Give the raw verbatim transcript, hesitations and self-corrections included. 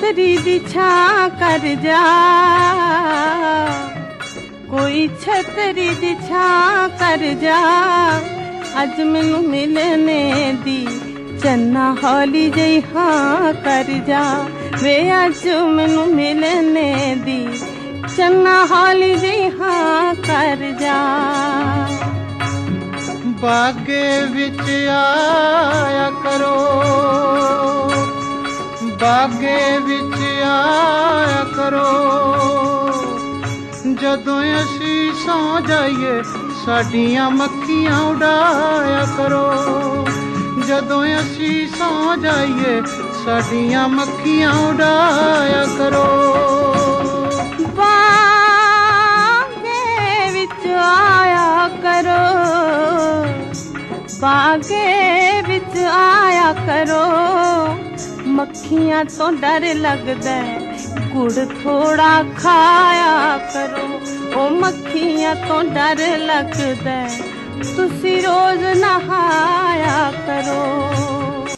छतरी दी छां कर जा, कोई छतरी दी छां कर जा, अज मैनू मिलने दी चन्ना हौली जई हाँ कर जा, वे अज मैनू मिलने दी चन्ना हौली जई हाँ कर जा। बागे विच आया करो, बागे विच आया करो, जदों असी सौ जाइए साडियां मक्खियां उड़ाया करो, जदों असी सौ जाइए साडियां मक्खियां उड़ाया करो। बागे विच आया करो, बागे विच आया करो, मक्खियां तो डर लगदा गुड़ थोड़ा खाया करो, ओ मक्खियां तो डर लगदा तुसी रोज नहाया करो।